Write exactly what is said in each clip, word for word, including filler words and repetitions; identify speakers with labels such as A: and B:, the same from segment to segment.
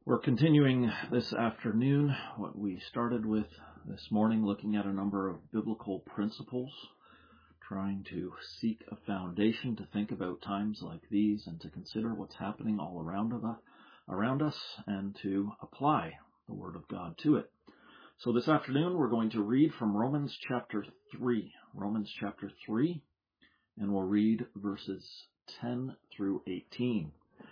A: We're continuing this afternoon what we started with this morning, looking at a number of biblical principles, trying to seek a foundation to think about times like these and to consider what's happening all around of us, around us and to apply the Word of God to it. So this afternoon we're going to read from Romans chapter three, Romans chapter three, and we'll read verses ten through eighteen.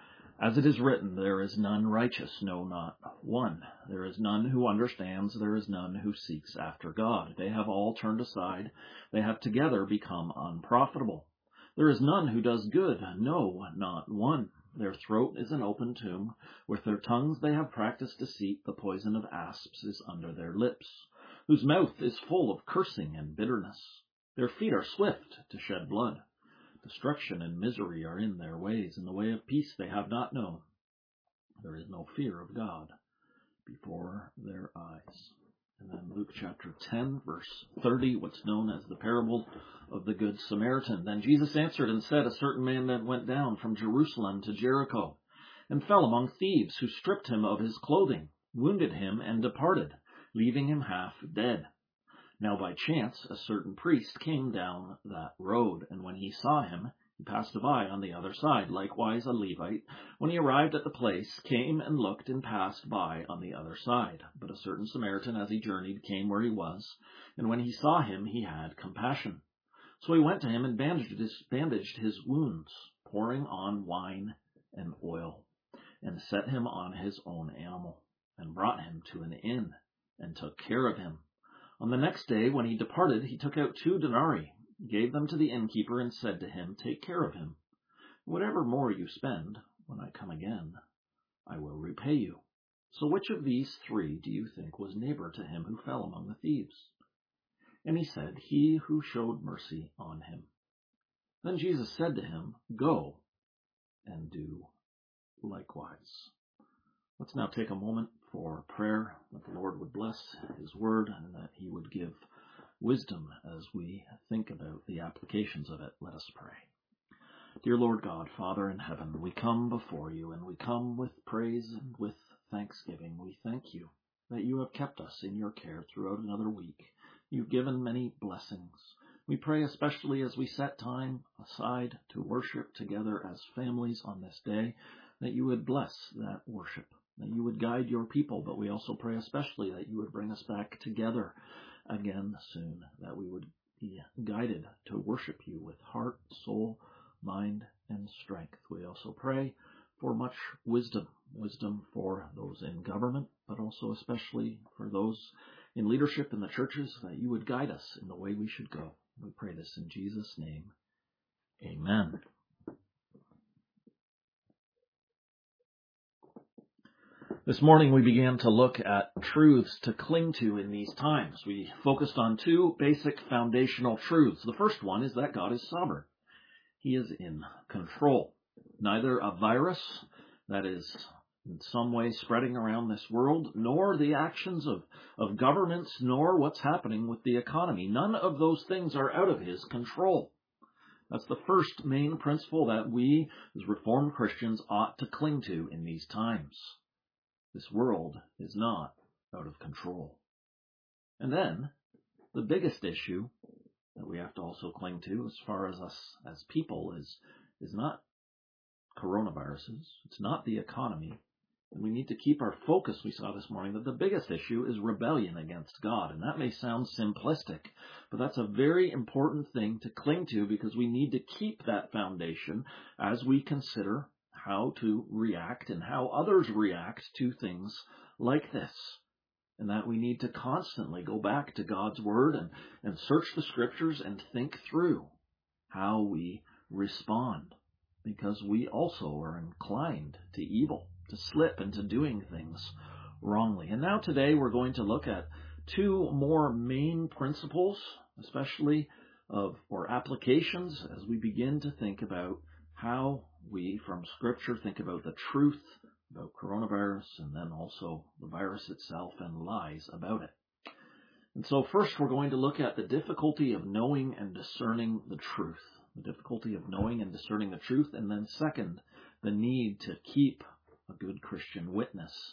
A: As it is written, there is none righteous, no, not one. There is none who understands, there is none who seeks after God. They have all turned aside, they have together become unprofitable. There is none who does good, no, not one. Their throat is an open tomb. With their tongues they have practiced deceit. The poison of asps is under their lips, whose mouth is full of cursing and bitterness. Their feet are swift to shed blood. Destruction and misery are in their ways. In the way of peace they have not known. There is no fear of God before their eyes. And then Luke chapter ten, verse thirty, what's known as the parable of the Good Samaritan. Then Jesus answered and said, A certain man that went down from Jerusalem to Jericho, and fell among thieves, who stripped him of his clothing, wounded him, and departed, leaving him half dead. Now by chance a certain priest came down that road, and when he saw him, he passed by on the other side. Likewise a Levite, when he arrived at the place, came and looked and passed by on the other side. But a certain Samaritan, as he journeyed, came where he was, and when he saw him, he had compassion. So he went to him and bandaged his, bandaged his wounds, pouring on wine and oil, and set him on his own animal, and brought him to an inn, and took care of him. On the next day, when he departed, he took out two denarii, gave them to the innkeeper, and said to him, Take care of him. Whatever more you spend, when I come again, I will repay you. So which of these three do you think was neighbor to him who fell among the thieves? And he said, He who showed mercy on him. Then Jesus said to him, Go and do likewise. Let's now take a moment for prayer, that the Lord would bless his word and that he would give wisdom as we think about the applications of it. Let us pray. Dear Lord God, Father in heaven, we come before you and we come with praise and with thanksgiving. We thank you that you have kept us in your care throughout another week. You've given many blessings. We pray especially as we set time aside to worship together as families on this day, that you would bless that worship, that you would guide your people, but we also pray especially that you would bring us back together again soon, that we would be guided to worship you with heart, soul, mind, and strength. We also pray for much wisdom, wisdom for those in government, but also especially for those in leadership in the churches, that you would guide us in the way we should go. We pray this in Jesus' name. Amen. This morning we began to look at truths to cling to in these times. We focused on two basic foundational truths. The first one is that God is sovereign. He is in control. Neither a virus that is in some way spreading around this world, nor the actions of, of governments, nor what's happening with the economy. None of those things are out of his control. That's the first main principle that we as Reformed Christians ought to cling to in these times. This world is not out of control. And then, the biggest issue that we have to also cling to as far as us as people is, is not coronaviruses. It's not the economy. And we need to keep our focus. We saw this morning that the biggest issue is rebellion against God. And that may sound simplistic, but that's a very important thing to cling to, because we need to keep that foundation as we consider how to react and how others react to things like this. And that we need to constantly go back to God's Word and, and search the Scriptures and think through how we respond. Because we also are inclined to evil, to slip into doing things wrongly. And now today we're going to look at two more main principles, especially of or applications, as we begin to think about how we, from Scripture, think about the truth about coronavirus, and then also the virus itself and lies about it. And so first we're going to look at the difficulty of knowing and discerning the truth. The difficulty of knowing and discerning the truth. And then second, the need to keep a good Christian witness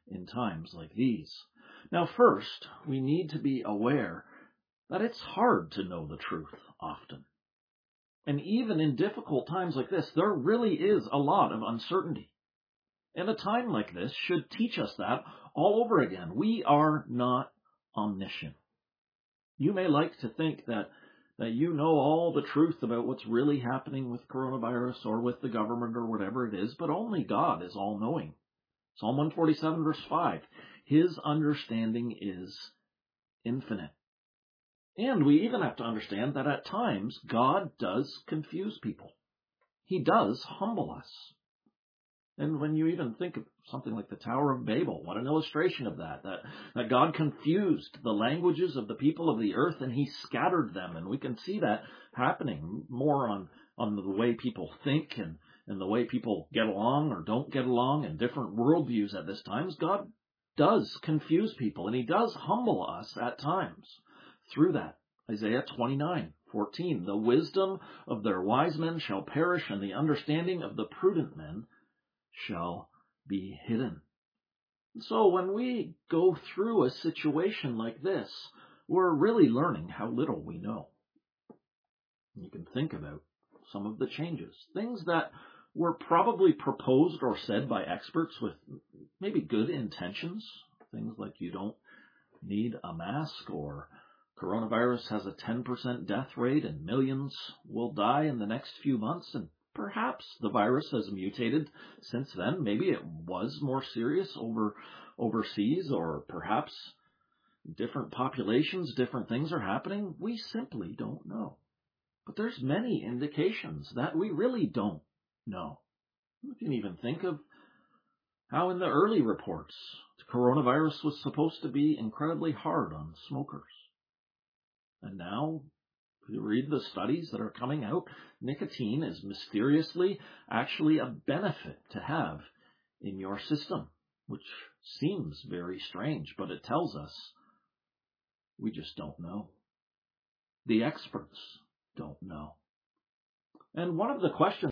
A: in times like these. Now, first, we need to be aware that it's hard to know the truth often. And even in difficult times like this, there really is a lot of uncertainty. And a time like this should teach us that all over again. We are not omniscient. You may like to think that, that you know all the truth about what's really happening with coronavirus or with the government or whatever it is, but only God is all-knowing. Psalm one forty-seven, verse five, His understanding is infinite. And we even have to understand that at times God does confuse people. He does humble us. And when you even think of something like the Tower of Babel, what an illustration of that, that, that God confused the languages of the people of the earth and He scattered them. And we can see that happening more on, on the way people think and, and the way people get along or don't get along and different worldviews at this time. God does confuse people and He does humble us at times through that. Isaiah twenty-nine fourteen, the wisdom of their wise men shall perish and the understanding of the prudent men shall be hidden. So when we go through a situation like this, we're really learning how little we know. You can think about some of the changes, things that were probably proposed or said by experts with maybe good intentions, things like you don't need a mask, or coronavirus has a ten percent death rate and millions will die in the next few months, and perhaps the virus has mutated since then. Maybe it was more serious over overseas, or perhaps different populations, different things are happening. We simply don't know. But there's many indications that we really don't know. You can even think of how in the early reports, the coronavirus was supposed to be incredibly hard on smokers. And now, if you read the studies that are coming out, nicotine is mysteriously actually a benefit to have in your system, which seems very strange, but it tells us we just don't know. The experts don't know. And one of the questions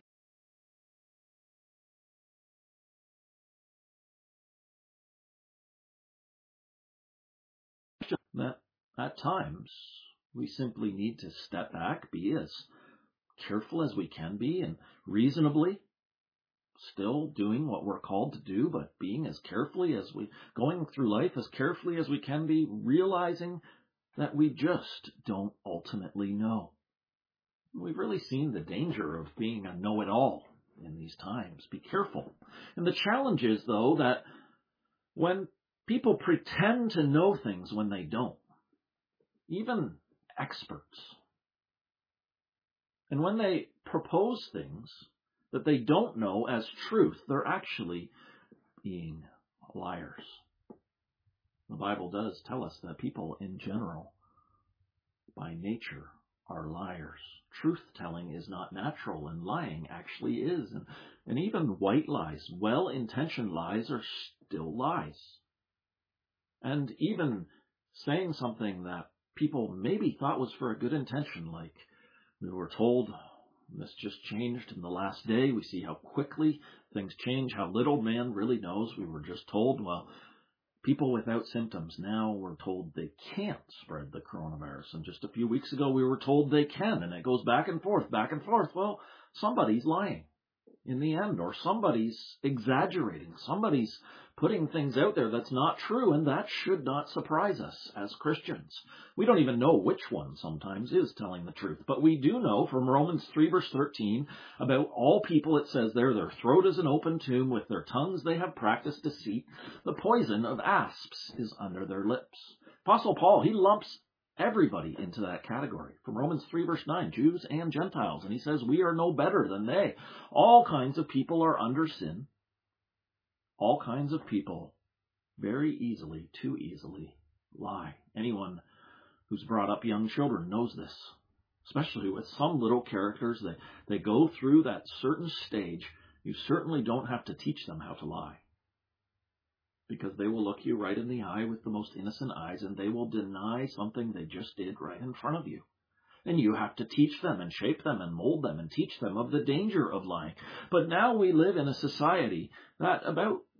A: that at times we simply need to step back, be as careful as we can be, and reasonably still doing what we're called to do, but being as carefully as we, going through life as carefully as we can be, realizing that we just don't ultimately know. We've really seen the danger of being a know-it-all in these times. Be careful. And the challenge is, though, that when people pretend to know things when they don't, even experts, and when they propose things that they don't know as truth, they're actually being liars. The Bible does tell us that people in general, by nature, are liars. Truth-telling is not natural, and lying actually is. And, and even white lies, well-intentioned lies, are still lies. And even saying something that people maybe thought was for a good intention, like we were told this just changed in the last day. We see how quickly things change, how little man really knows. We were just told, well, people without symptoms now we're told they can't spread the coronavirus. And just a few weeks ago we were told they can, and it goes back and forth, back and forth. Well, somebody's lying in the end, or somebody's exaggerating. Somebody's putting things out there that's not true, and that should not surprise us as Christians. We don't even know which one sometimes is telling the truth, but we do know from Romans three verse thirteen about all people, it says there, their throat is an open tomb, with their tongues they have practiced deceit, the poison of asps is under their lips. Apostle Paul, he lumps everybody into that category. From Romans three verse nine, Jews and Gentiles, and he says we are no better than they. All kinds of people are under sin. All kinds of people very easily, too easily, lie. Anyone who's brought up young children knows this, especially with some little characters that they go through that certain stage. You certainly don't have to teach them how to lie, because they will look you right in the eye with the most innocent eyes, and they will deny something they just did right in front of you. And you have to teach them and shape them and mold them and teach them of the danger of lying. But now we live in a society that about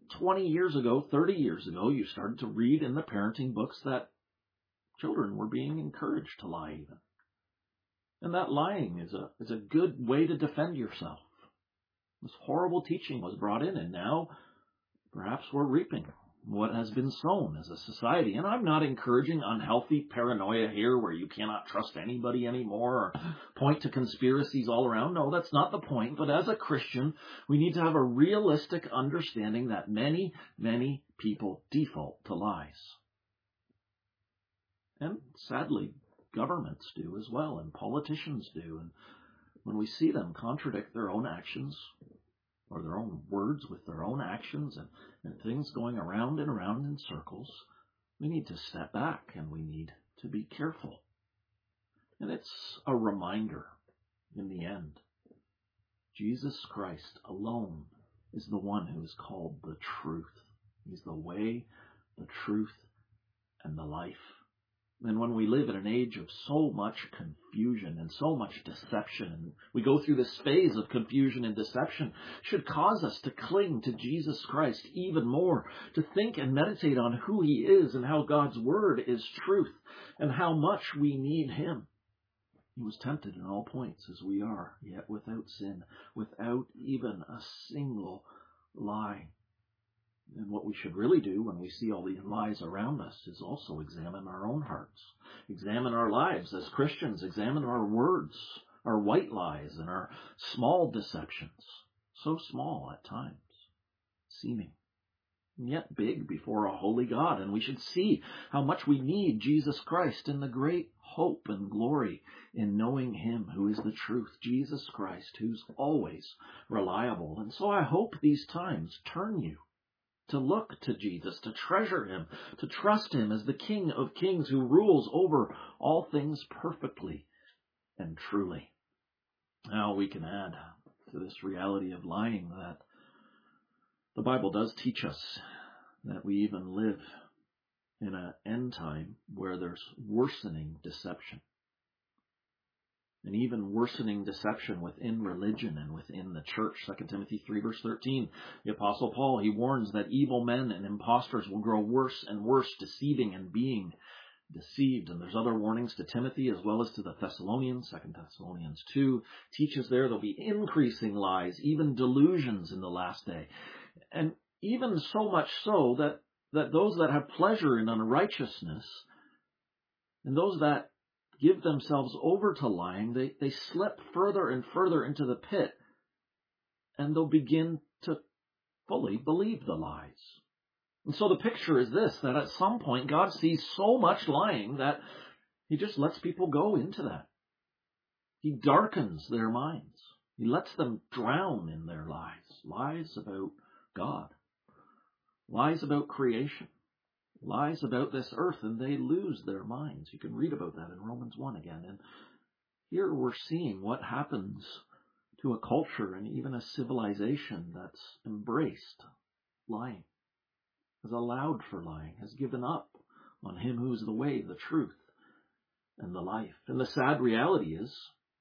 A: twenty years ago, thirty years ago, you started to read in the parenting books that children were being encouraged to lie even. And that lying is a, is a good way to defend yourself. This horrible teaching was brought in, and now perhaps we're reaping what has been sown as a society. And I'm not encouraging unhealthy paranoia here where you cannot trust anybody anymore or point to conspiracies all around. No, that's not the point. But as a Christian, we need to have a realistic understanding that many, many people default to lies. And sadly, governments do as well, and politicians do. And when we see them contradict their own actions or their own words with their own actions and, and things going around and around in circles, we need to step back and we need to be careful. And it's a reminder in the end. Jesus Christ alone is the one who is called the truth. He's the way, the truth, and the life. And when we live in an age of so much confusion and so much deception, and we go through this phase of confusion and deception, should cause us to cling to Jesus Christ even more, to think and meditate on who he is and how God's word is truth and how much we need him. He was tempted in all points as we are, yet without sin, without even a single lie. And what we should really do when we see all these lies around us is also examine our own hearts, examine our lives as Christians, examine our words, our white lies and our small deceptions, so small at times, seeming, and yet big before a holy God. And we should see how much we need Jesus Christ and the great hope and glory in knowing him who is the truth, Jesus Christ, who's always reliable. And so I hope these times turn you to look to Jesus, to treasure him, to trust him as the King of Kings who rules over all things perfectly and truly. Now we can add to this reality of lying that the Bible does teach us that we even live in an end time where there's worsening deception. And even worsening deception within religion and within the church. Second Timothy three verse thirteen, the Apostle Paul, he warns that evil men and impostors will grow worse and worse, deceiving and being deceived. And there's other warnings to Timothy as well as to the Thessalonians. Second Thessalonians two teaches there there'll be increasing lies, even delusions in the last day. And even so much so that, that those that have pleasure in unrighteousness and those that give themselves over to lying, they, they slip further and further into the pit, and they'll begin to fully believe the lies. And so the picture is this, that at some point God sees so much lying that he just lets people go into that. He darkens their minds. He lets them drown in their lies. Lies about God. Lies about creation. Lies about this earth, and they lose their minds. You can read about that in Romans one again. And here we're seeing what happens to a culture and even a civilization that's embraced lying, has allowed for lying, has given up on him who is the way, the truth, and the life. And the sad reality is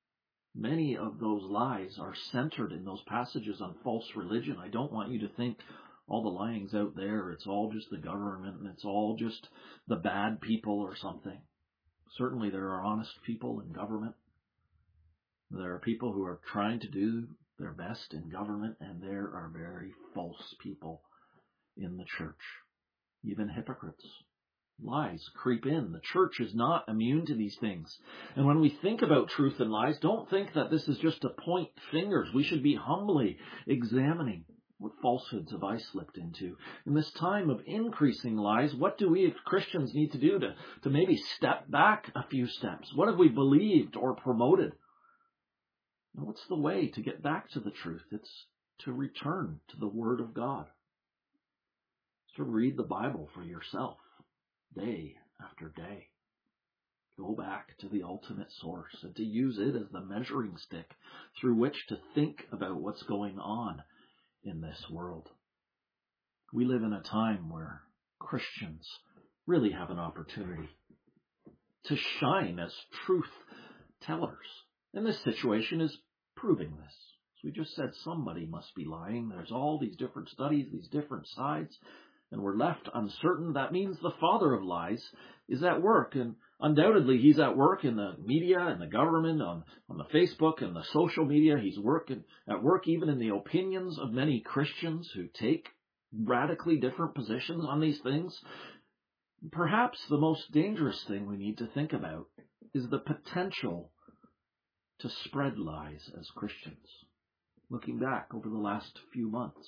A: many of those lies are centered in those passages on false religion. I don't want you to think all the lying's out there, it's all just the government, and it's all just the bad people or something. Certainly there are honest people in government. There are people who are trying to do their best in government, and there are very false people in the church. Even hypocrites. Lies creep in. The church is not immune to these things. And when we think about truth and lies, don't think that this is just to point fingers. We should be humbly examining what falsehoods have I slipped into? In this time of increasing lies, what do we as Christians need to do to, to maybe step back a few steps? What have we believed or promoted? And what's the way to get back to the truth? It's to return to the Word of God. It's to read the Bible for yourself, day after day. Go back to the ultimate source and to use it as the measuring stick through which to think about what's going on in this world. We live in a time where Christians really have an opportunity to shine as truth tellers. And this situation is proving this. As we just said somebody must be lying. There's all these different studies, these different sides, and we're left uncertain. That means the father of lies is at work, and undoubtedly he's at work in the media and the government, on, on the Facebook and the social media. He's working at work even in the opinions of many Christians who take radically different positions on these things. Perhaps the most dangerous thing we need to think about is the potential to spread lies as Christians. Looking back over the last few months,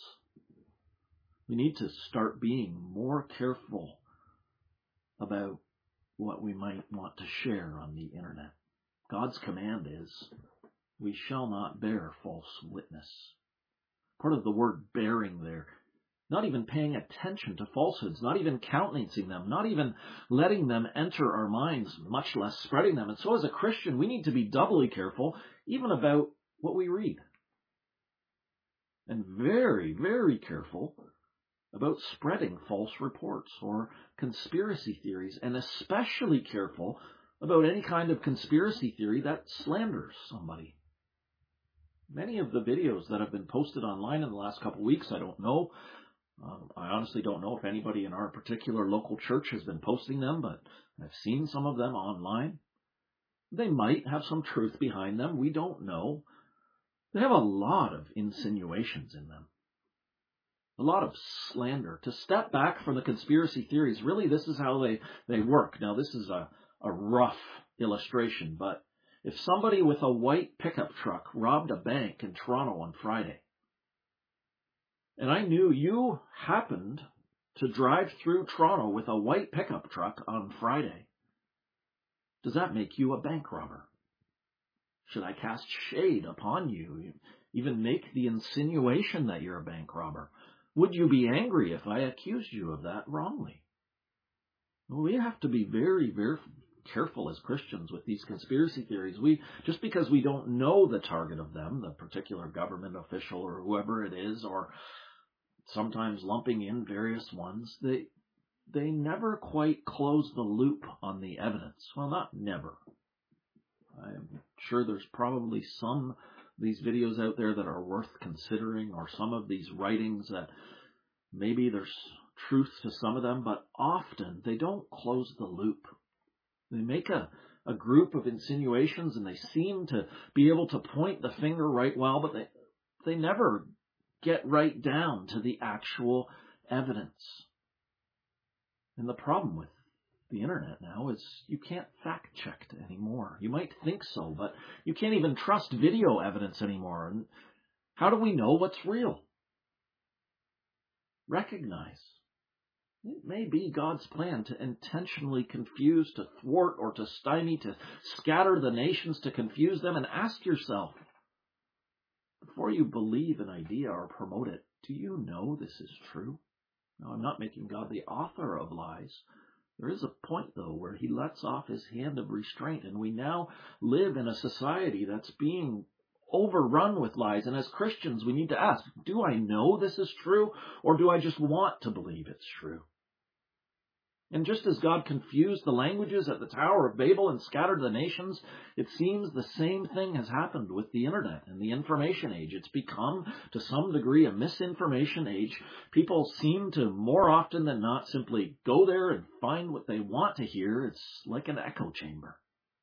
A: we need to start being more careful about what we might want to share on the internet. God's command is, we shall not bear false witness. Part of the word bearing there, not even paying attention to falsehoods, not even countenancing them, not even letting them enter our minds, much less spreading them. And so as a Christian, we need to be doubly careful even about what we read. And very, very careful about spreading false reports or conspiracy theories, and especially careful about any kind of conspiracy theory that slanders somebody. Many of the videos that have been posted online in the last couple of weeks, I don't know. Um, I honestly don't know if anybody in our particular local church has been posting them, but I've seen some of them online. They might have some truth behind them. We don't know. They have a lot of insinuations in them. A lot of slander. To step back from the conspiracy theories, really this is how they, they work. Now this is a, a rough illustration, but if somebody with a white pickup truck robbed a bank in Toronto on Friday, and I knew you happened to drive through Toronto with a white pickup truck on Friday, does that make you a bank robber? Should I cast shade upon you, even make the insinuation that you're a bank robber? Would you be angry if I accused you of that wrongly? Well, we have to be very, very careful as Christians with these conspiracy theories. We just because we don't know the target of them, the particular government official or whoever it is, or sometimes lumping in various ones, they they never quite close the loop on the evidence. Well, not never. I'm sure there's probably some of these videos out there that are worth considering, or some of these writings that maybe there's truth to some of them, but often they don't close the loop. They make a, a group of insinuations and they seem to be able to point the finger right well, but they, they never get right down to the actual evidence. And the problem with the internet now is you can't fact check it anymore. You might think so, but you can't even trust video evidence anymore. And how do we know what's real? Recognize. It may be God's plan to intentionally confuse, to thwart, or to stymie, to scatter the nations, to confuse them. And ask yourself, before you believe an idea or promote it, do you know this is true? Now, I'm not making God the author of lies. There is a point, though, where he lets off his hand of restraint, and we now live in a society that's being overrun with lies. And as Christians, we need to ask, do I know this is true, or do I just want to believe it's true? And just as God confused the languages at the Tower of Babel and scattered the nations, it seems the same thing has happened with the internet and the information age. It's become, to some degree, a misinformation age. People seem to, more often than not, simply go there and find what they want to hear. It's like an echo chamber.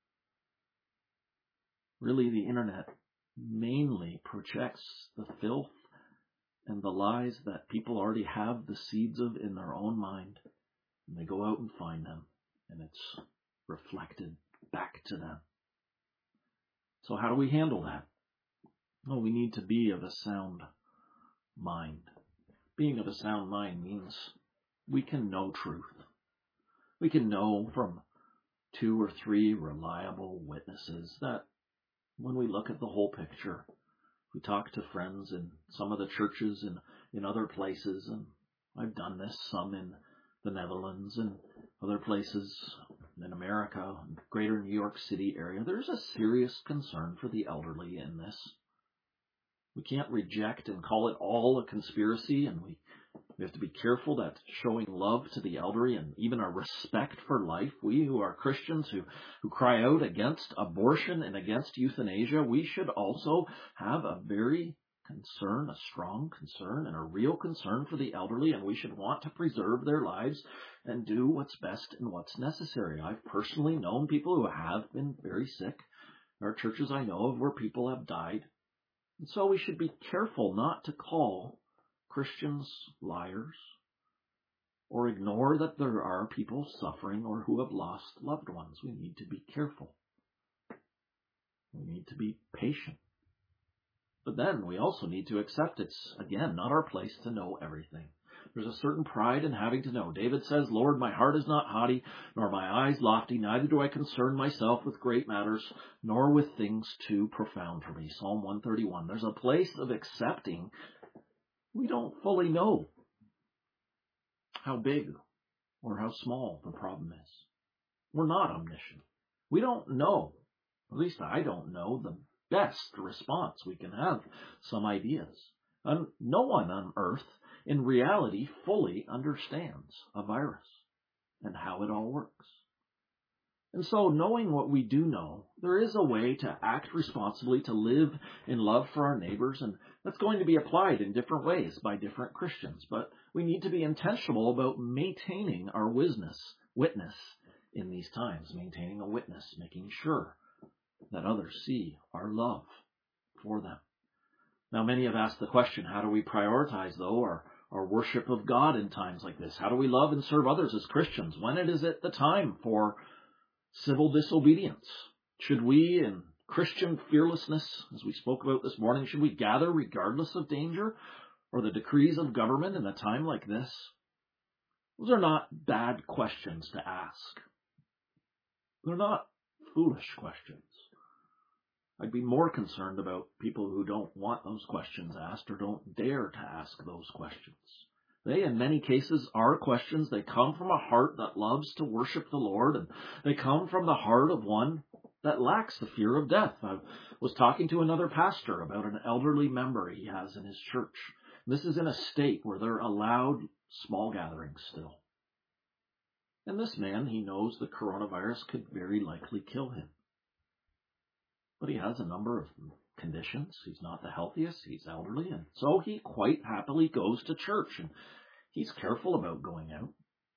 A: Really, the internet mainly projects the filth and the lies that people already have the seeds of in their own mind. And they go out and find them, and it's reflected back to them. So how do we handle that? Well, we need to be of a sound mind. Being of a sound mind means we can know truth. We can know from two or three reliable witnesses that when we look at the whole picture, we talk to friends in some of the churches and in other places, and I've done this, some in the Netherlands and other places in America, greater New York City area. There's a serious concern for the elderly in this. We can't reject and call it all a conspiracy, and we, we have to be careful that showing love to the elderly and even a respect for life, we who are Christians who, who cry out against abortion and against euthanasia, we should also have a very concern, a strong concern, and a real concern for the elderly, and we should want to preserve their lives and do what's best and what's necessary. I've personally known people who have been very sick. There are churches I know of where people have died. And so we should be careful not to call Christians liars or ignore that there are people suffering or who have lost loved ones. We need to be careful. We need to be patient. But then we also need to accept it's, again, not our place to know everything. There's a certain pride in having to know. David says, Lord, my heart is not haughty, nor my eyes lofty, neither do I concern myself with great matters, nor with things too profound for me. Psalm one thirty-one. There's a place of accepting we don't fully know how big or how small the problem is. We're not omniscient. We don't know, at least I don't know, the best response. We can have some ideas. And no one on earth in reality fully understands a virus and how it all works. And so knowing what we do know, there is a way to act responsibly, to live in love for our neighbors, and that's going to be applied in different ways by different Christians. But we need to be intentional about maintaining our witness, witness in these times, maintaining a witness, making sure that others see our love for them. Now, many have asked the question, how do we prioritize, though, our, our worship of God in times like this? How do we love and serve others as Christians? When it is it the time for civil disobedience? Should we, in Christian fearlessness, as we spoke about this morning, should we gather regardless of danger or the decrees of government in a time like this? Those are not bad questions to ask. They're not foolish questions. I'd be more concerned about people who don't want those questions asked or don't dare to ask those questions. They, in many cases, are questions. They come from a heart that loves to worship the Lord, and they come from the heart of one that lacks the fear of death. I was talking to another pastor about an elderly member he has in his church. This is in a state where they're allowed small gatherings still. And this man, he knows the coronavirus could very likely kill him. But he has a number of conditions. He's not the healthiest. He's elderly. And so he quite happily goes to church. And he's careful about going out.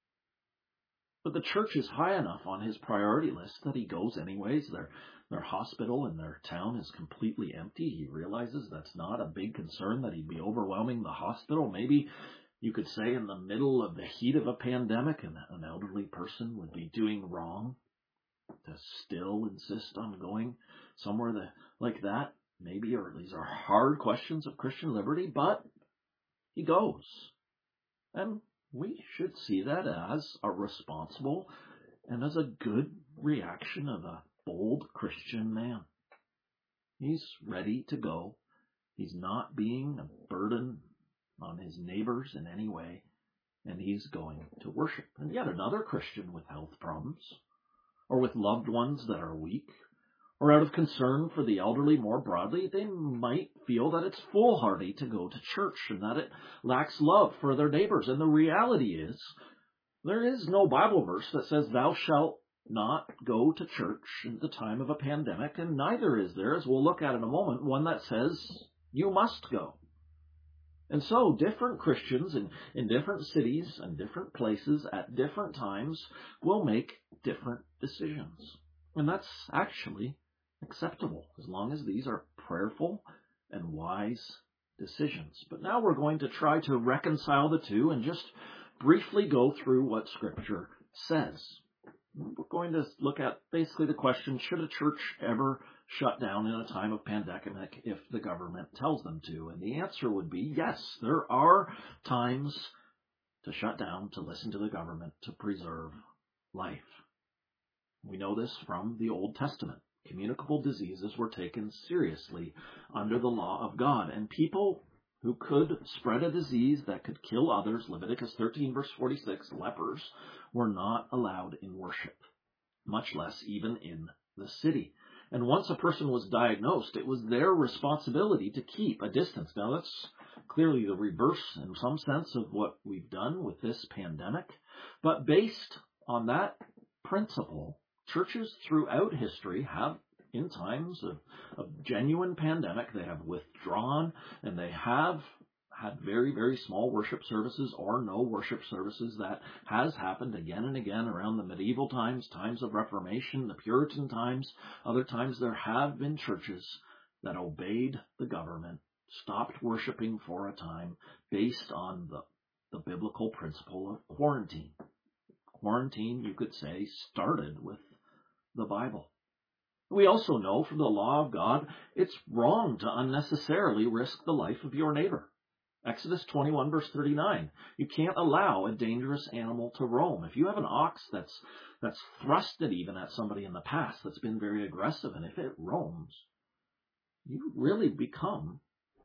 A: But the church is high enough on his priority list that he goes anyways. Their, their hospital in their town is completely empty. He realizes that's not a big concern, that he'd be overwhelming the hospital. Maybe you could say in the middle of the heat of a pandemic, an, an elderly person would be doing wrong to still insist on going somewhere that, like that. Maybe, or these are hard questions of Christian liberty, but he goes. And we should see that as a responsible and as a good reaction of a bold Christian man. He's ready to go. He's not being a burden on his neighbors in any way, and he's going to worship. And yet another Christian with health problems, or with loved ones that are weak, or out of concern for the elderly more broadly, they might feel that it's foolhardy to go to church and that it lacks love for their neighbors. And the reality is, there is no Bible verse that says thou shalt not go to church in the time of a pandemic, and neither is there, as we'll look at in a moment, one that says you must go. And so different Christians in, in different cities and different places at different times will make different decisions. And that's actually acceptable, as long as these are prayerful and wise decisions. But now we're going to try to reconcile the two and just briefly go through what Scripture says. We're going to look at basically the question, should a church ever shut down in a time of pandemic if the government tells them to? And the answer would be yes, there are times to shut down, to listen to the government, to preserve life. We know this from the Old Testament. Communicable diseases were taken seriously under the law of God, and people who could spread a disease that could kill others, Leviticus thirteen verse forty-six, lepers, were not allowed in worship, much less even in the city. And once a person was diagnosed, it was their responsibility to keep a distance. Now that's clearly the reverse in some sense of what we've done with this pandemic, but based on that principle, churches throughout history have in times of, of genuine pandemic, they have withdrawn and they have had very, very small worship services or no worship services. That has happened again and again around the medieval times, times of Reformation, the Puritan times. Other times there have been churches that obeyed the government, stopped worshiping for a time based on the, the biblical principle of quarantine. Quarantine, you could say, started with the Bible. We also know from the law of God, it's wrong to unnecessarily risk the life of your neighbor. Exodus twenty-one, verse thirty-nine. You can't allow a dangerous animal to roam. If you have an ox that's that's thrusted even at somebody in the past, that's been very aggressive, and if it roams, you really become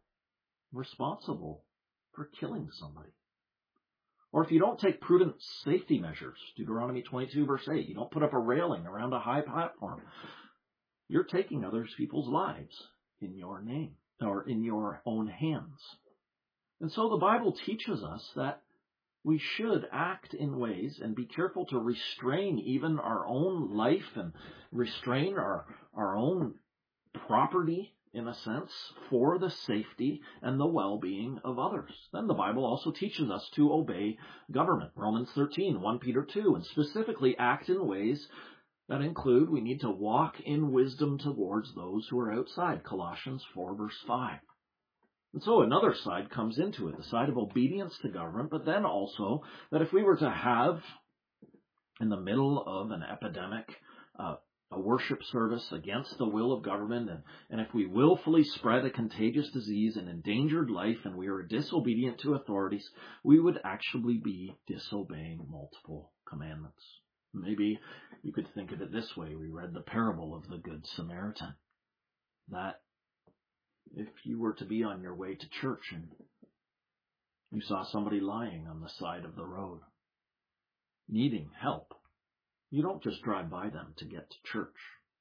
A: responsible for killing somebody. Or if you don't take prudent safety measures, Deuteronomy twenty-two, verse eight, you don't put up a railing around a high platform, you're taking other people's lives in your name, or in your own hands. And so the Bible teaches us that we should act in ways and be careful to restrain even our own life and restrain our, our own property, in a sense, for the safety and the well-being of others. Then the Bible also teaches us to obey government. Romans thirteen, First Peter two, and specifically act in ways that include we need to walk in wisdom towards those who are outside. Colossians four, verse five. And so another side comes into it, the side of obedience to government, but then also that if we were to have, in the middle of an epidemic, uh, a worship service against the will of government, and, and if we willfully spread a contagious disease and endangered life and we are disobedient to authorities, we would actually be disobeying multiple commandments. Maybe you could think of it this way. We read the parable of the Good Samaritan, that if you were to be on your way to church and you saw somebody lying on the side of the road, needing help, you don't just drive by them to get to church.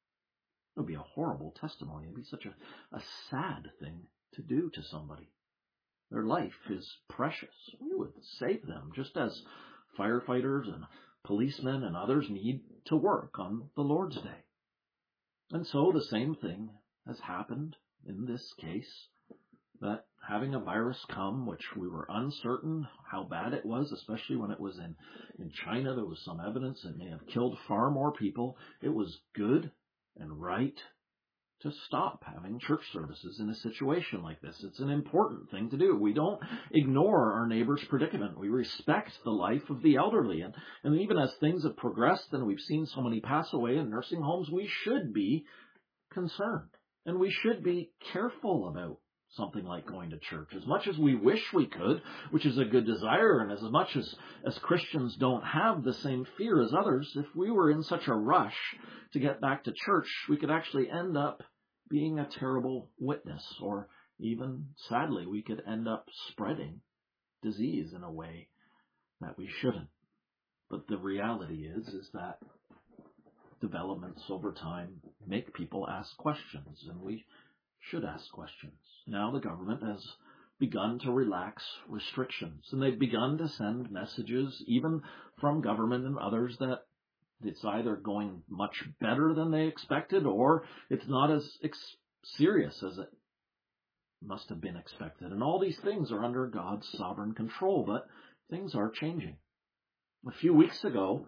A: It would be a horrible testimony. It would be such a, a sad thing to do to somebody. Their life is precious. We would save them, just as firefighters and policemen and others need to work on the Lord's Day. And so the same thing has happened in this case, that having a virus come, which we were uncertain how bad it was, especially when it was in, in China, there was some evidence it may have killed far more people. It was good and right to stop having church services in a situation like this. It's an important thing to do. We don't ignore our neighbor's predicament. We respect the life of the elderly. And, and even as things have progressed and we've seen so many pass away in nursing homes, we should be concerned. And we should be careful about something like going to church. As much as we wish we could, which is a good desire, and as much as, as Christians don't have the same fear as others, if we were in such a rush to get back to church, we could actually end up being a terrible witness, or even, sadly, we could end up spreading disease in a way that we shouldn't. But the reality is, is that developments over time make people ask questions, and we should ask questions. Now the government has begun to relax restrictions, and they've begun to send messages, even from government and others, that it's either going much better than they expected, or it's not as ex- serious as it must have been expected. And all these things are under God's sovereign control, but things are changing. A few weeks ago,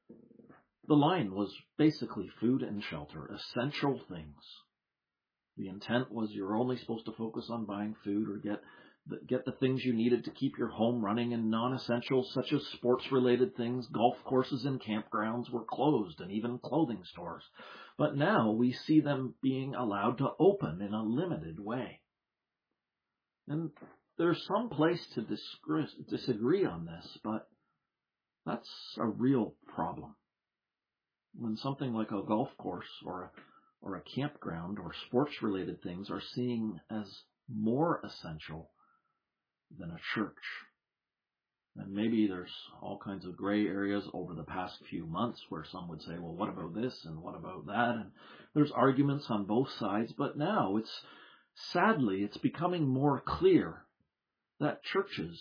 A: the line was basically food and shelter, essential things. The intent was you're only supposed to focus on buying food or get the, get the things you needed to keep your home running, and non-essentials such as sports-related things, golf courses and campgrounds were closed, and even clothing stores. But now we see them being allowed to open in a limited way. And there's some place to disagree, disagree on this, but that's a real problem. When something like a golf course or a, or a campground or sports-related things are seen as more essential than a church. And maybe there's all kinds of gray areas over the past few months where some would say, well, what about this and what about that? And there's arguments on both sides, but now it's, sadly, it's becoming more clear that churches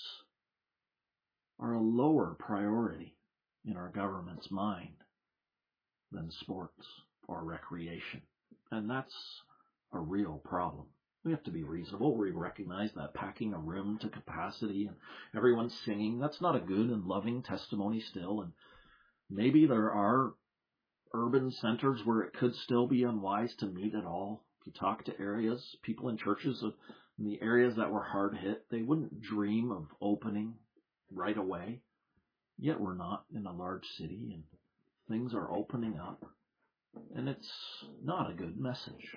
A: are a lower priority in our government's mind than sports or recreation. And that's a real problem. We have to be reasonable. We recognize that packing a room to capacity and everyone's singing, that's not a good and loving testimony still. And maybe there are urban centers where it could still be unwise to meet at all. If you talk to areas, people in churches in the areas that were hard hit, they wouldn't dream of opening right away. Yet we're not in a large city and things are opening up. And it's not a good message.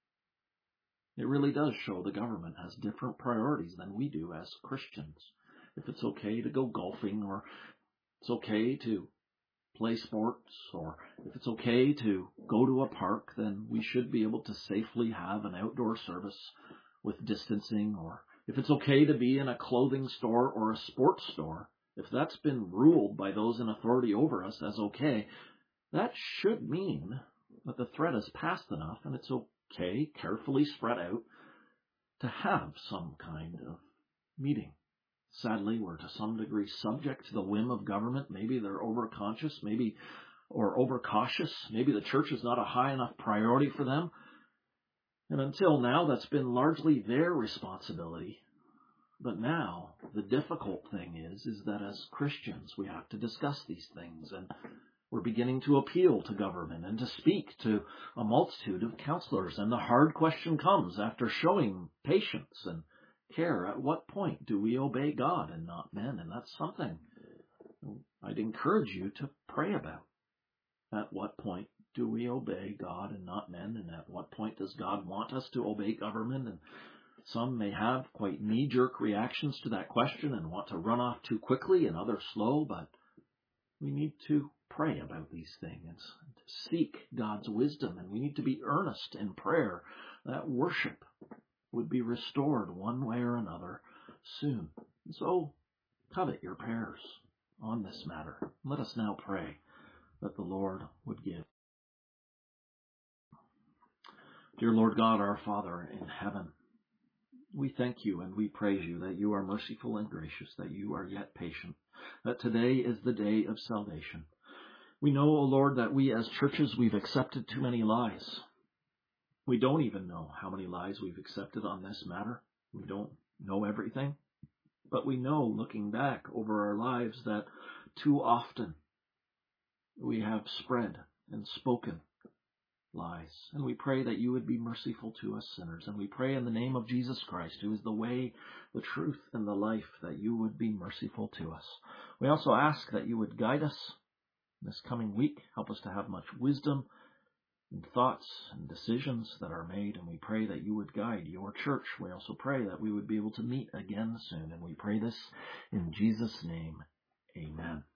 A: It really does show the government has different priorities than we do as Christians. If it's okay to go golfing, or it's okay to play sports, or if it's okay to go to a park, then we should be able to safely have an outdoor service with distancing. Or if it's okay to be in a clothing store or a sports store, if that's been ruled by those in authority over us as okay, that should mean that the threat is past enough and it's okay, carefully spread out, to have some kind of meeting. Sadly, we're to some degree subject to the whim of government. Maybe they're overconscious, maybe, or overcautious. Maybe the church is not a high enough priority for them. And until now, that's been largely their responsibility. But now, the difficult thing is, is that as Christians, we have to discuss these things, and we're beginning to appeal to government and to speak to a multitude of counselors. And the hard question comes after showing patience and care. At what point do we obey God and not men? And that's something I'd encourage you to pray about. At what point do we obey God and not men? And at what point does God want us to obey government? And some may have quite knee-jerk reactions to that question and want to run off too quickly, and others slow, but we need to pray about these things and seek God's wisdom, and we need to be earnest in prayer that worship would be restored one way or another soon. And so covet your prayers on this matter. Let us now pray that the Lord would give. Dear Lord God, our Father in heaven, we thank you and we praise you that you are merciful and gracious, that you are yet patient, that today is the day of salvation. We know, O Lord, that we as churches, we've accepted too many lies. We don't even know how many lies we've accepted on this matter. We don't know everything. But we know, looking back over our lives, that too often we have spread and spoken lies. And we pray that you would be merciful to us sinners. And we pray in the name of Jesus Christ, who is the way, the truth, and the life, that you would be merciful to us. We also ask that you would guide us this coming week. Help us to have much wisdom in thoughts and decisions that are made. And we pray that you would guide your church. We also pray that we would be able to meet again soon. And we pray this in Jesus' name. Amen.